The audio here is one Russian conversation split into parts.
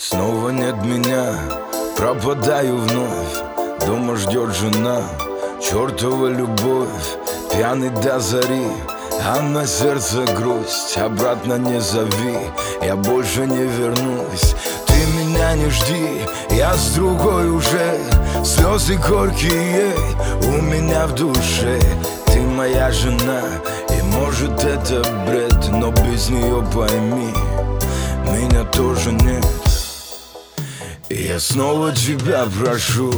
Снова нет меня, пропадаю вновь. Дома ждет жена, чертова любовь. Пьяный до зари, а на сердце грусть. Обратно не зови, я больше не вернусь. Ты меня не жди, я с другой уже. Слезы горькие у меня в душе. Ты моя жена, и может это бред, но без нее пойми, меня тоже нет. И я снова тебя прошу,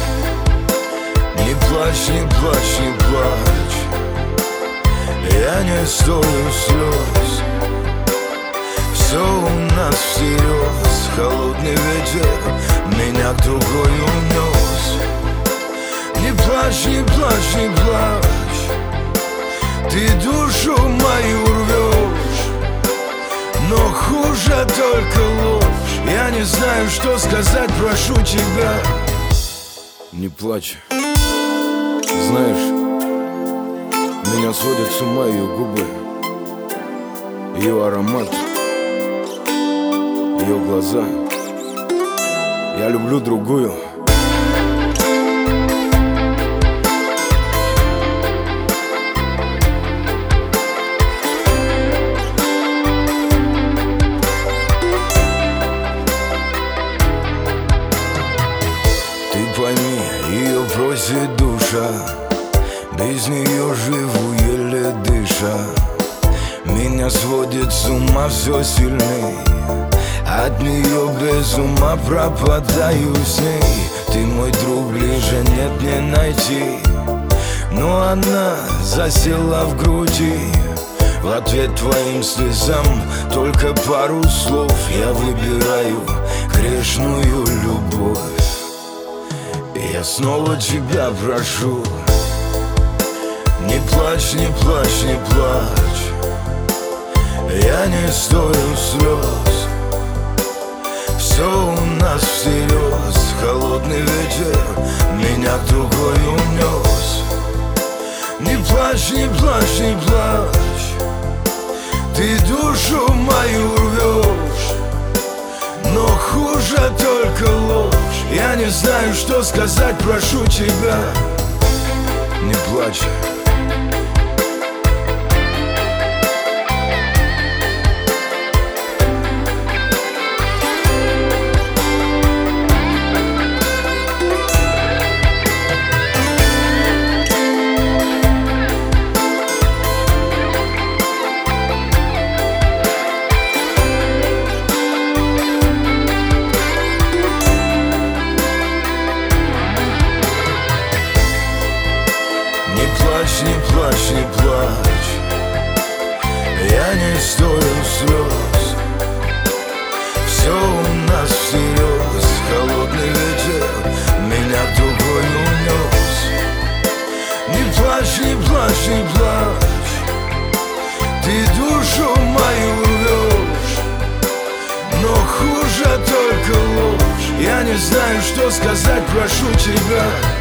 не плачь, не плачь, не плачь. Я не стою слез, все у нас всерьез. Холодный ветер меня к другой унес. Не плачь, не плачь, не плачь. Ты душу мою рвешь, но хуже только ложь. Я не знаю, что сказать, прошу тебя. Не плачь. Знаешь, меня сводят с ума ее губы, ее аромат, ее глаза. Я люблю другую. Пойми, ее просит душа, без нее живу, еле дыша. Меня сводит с ума все сильней, от нее без ума пропадаю с ней. Ты мой друг, ближе нет не найти, но она засела в груди. В ответ твоим слезам только пару слов. Я выбираю грешную любовь. Я снова тебя прошу, не плачь, не плачь, не плачь. Я не стою слез, все у нас всерьез. Холодный ветер меня к другой унес. Не плачь, не плачь, не плачь. Ты душу мою рвешь, но хуже только ложь. Я не знаю, что сказать, прошу тебя. Не плачь. Не плачь, не плачь. Я не стою слез, все у нас всерьез. Холодный ветер меня к другой унес. Не плачь, не плачь, не плачь. Ты душу мою рвешь, но хуже только ложь. Я не знаю, что сказать, прошу тебя.